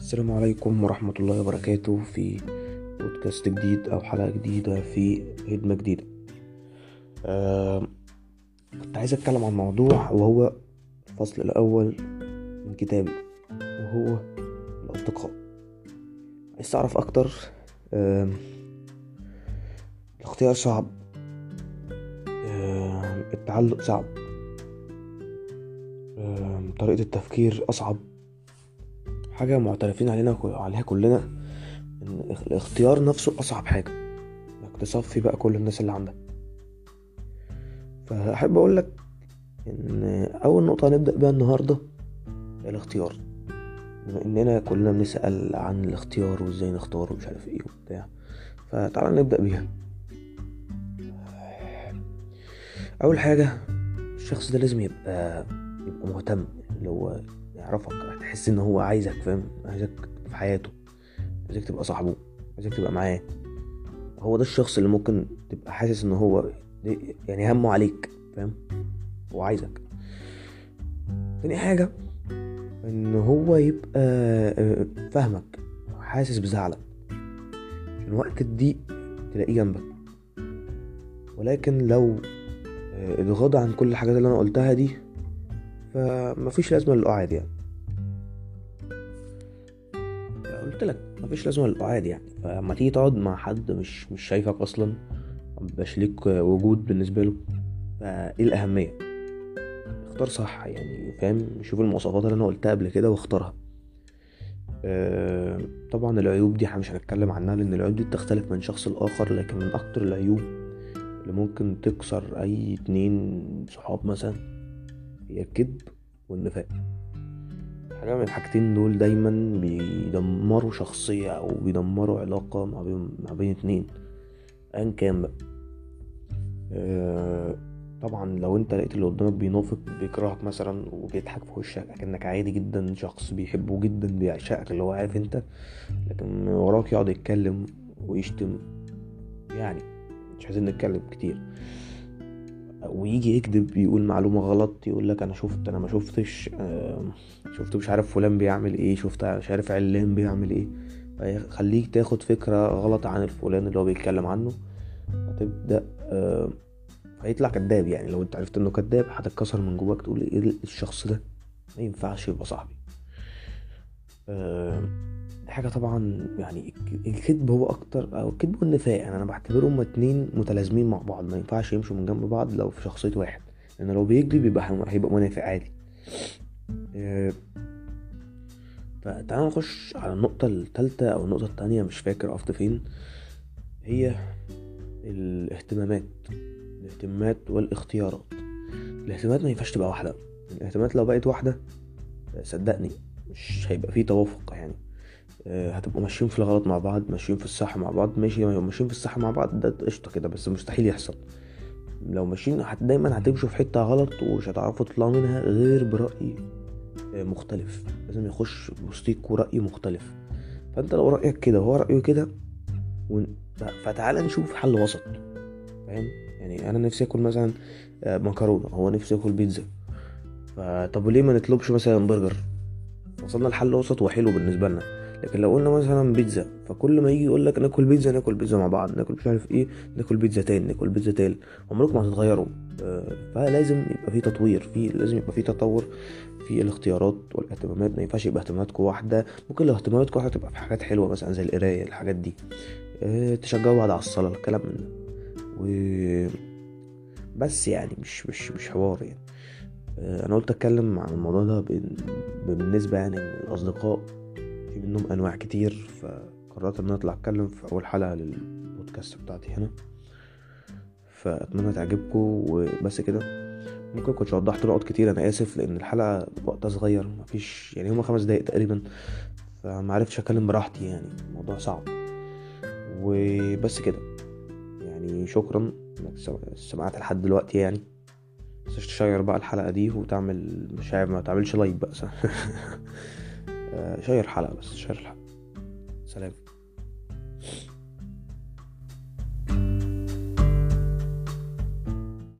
السلام عليكم ورحمة الله وبركاته في بودكاست جديد أو حلقة جديدة في خدمة جديدة. كنت عايز أتكلم عن موضوع وهو الفصل الأول من كتابي، وهو الأصدقاء. عايز تعرف أكتر. الاختيار صعب، التعلق صعب، طريقة التفكير أصعب. حاجة معترفين عليها كلنا، إن الاختيار نفسه أصعب حاجة، إنك تصفي بقى كل الناس اللي عندك. فأحب أقولك إن أول نقطة هنبدأ بيها النهاردة هي الاختيار. بما إننا كلنا بنسأل عن الاختيار وإزاي نختار ومش عارف إيه وبتاع، فتعالى نبدأ بيها. أول حاجة، الشخص ده لازم يبقى مهتم، اللي هو يعرفك، هتحس إن هو عايزك، فاهم؟ عايزك في حياته، عايزك تبقى صاحبه، عايزك تبقى معاه. هو ده الشخص اللي ممكن تبقى حاسس إن هو يعني همه عليك، فاهم؟ هو عايزك. تاني حاجة، ان هو يبقى فاهمك، حاسس بزعلك، عشان وقت الضيق تلاقيه جنبك. ولكن لو اتغاضى عن كل الحاجات اللي انا قلتها دي، فمفيش لازمة للقعاد يعني. قلت لك مفيش لازمة للقعاد يعني. فلما تيجي تقعد مع حد مش شايفك اصلا، مبقاش ليك وجود بالنسبة له، فايه الأهمية؟ اختار صح يعني، فاهم؟ شوف المواصفات اللي انا قلتها قبل كده واختارها. طبعا العيوب دي احنا مش هنتكلم عنها، لان العيوب دي بتختلف من شخص لاخر. لكن من اكتر العيوب اللي ممكن تكسر اي اتنين صحاب مثلا هي الكذب والنفاق. حاجة من الحاجتين دول دايما بيدمروا شخصية او بيدمروا علاقة ما بين اتنين ايا كان بقى. طبعا لو انت لقيت اللي قدامك بينافق، بيكرهك مثلا وبيضحك في وشك اكنك عادي جدا، شخص بيحبه جدا بيعشقك، اللي هو عارف انت، لكن من وراك يقعد يتكلم ويشتم، يعني مش عايزين نتكلم كتير، ويجي يكذب، يقول معلومة غلط، يقول لك انا ما شفتش، شفت مش عارف فلان بيعمل ايه، شفت مش عارف علان بيعمل ايه، فيخليك تاخد فكرة غلط عن الفلان اللي هو بيتكلم عنه. هتبدأ هيطلع كذاب. يعني لو انت عرفت انه كذاب، هتتكسر من جواك، تقول ايه الشخص ده ما ينفعش يبقى صاحبي. دي حاجة طبعا. يعني الكذب هو اكتر، او الكذب والنفاق، يعني انا بعتبرهم هما اتنين متلازمين مع بعض، ما ينفعش يمشوا من جنب بعض لو في شخصية واحد، لان لو بيكذب هيبقى منافق عادي. آه، فتعالى نخش على النقطة الثالثة او النقطة التانية، مش فاكر قفت فين. هي الاهتمامات والاختيارات. الاهتمامات ما ينفعش تبقى واحدة. الاهتمامات لو بقت واحدة، صدقني مش هيبقى فيه توافق يعني. هتبقوا ماشيين في الغلط مع بعض، ماشيين في الصح مع بعض، ماشيين في الصح مع بعض، ده قشطة كده، بس مستحيل يحصل. لو ماشيين دايما هتمشوا في حتة غلط، ومش هتعرفوا تطلعوا منها غير برأي مختلف. لازم يخش وسطيكوا رأي مختلف. فانت لو رأيك كده وهو رأيه كده، فتعالى نشوف حل وسط، فاهم؟ يعني انا نفسي اكل مثلا مكرونة، هو نفسي اكل بيتزا. طب ليه ما نطلبش مثلا برجر؟ وصلنا لحل وسط وحلو بالنسبه لنا. لكن لو قلنا مثلا بيتزا، فكل ما يجي يقول لك ناكل بيتزا مع بعض، ناكل مش عارف ايه، ناكل بيتزا تاني، ناكل بيتزا تالت، عمركم ما هتتغيروا. فلازم يبقى في تطوير، لازم يبقى في تطور في الاختيارات والاهتمامات. ما ينفعش يبقى اهتماماتكم واحده. ممكن لو اهتماماتكم واحده تبقى في حاجات حلوه مثلا زي القرايه، الحاجات دي، تشجعوا بعض على الصلاه، الكلام من ده. بس يعني مش حوار يعني. انا قلت اتكلم عن الموضوع ده بالنسبه يعني للاصدقاء، في منهم انواع كتير. فقررت ان انا اطلع اتكلم في اول حلقه للبودكاست بتاعتي هنا. فاتمنى تعجبكم وبس كده. ممكن كنتش وضحت نقط كتير، انا اسف، لان الحلقه وقتها صغير، مفيش يعني، هما 5 دقايق تقريبا، فمعرفتش اتكلم براحتي، يعني الموضوع صعب. وبس كده يعني. شكرا انك سمعت لحد دلوقتي يعني. بس تشير بقى الحلقة دي وتعمل، مش عارف، ما تعملش لايك بقى. شير الحلقة، بس شير الحلقة. سلام.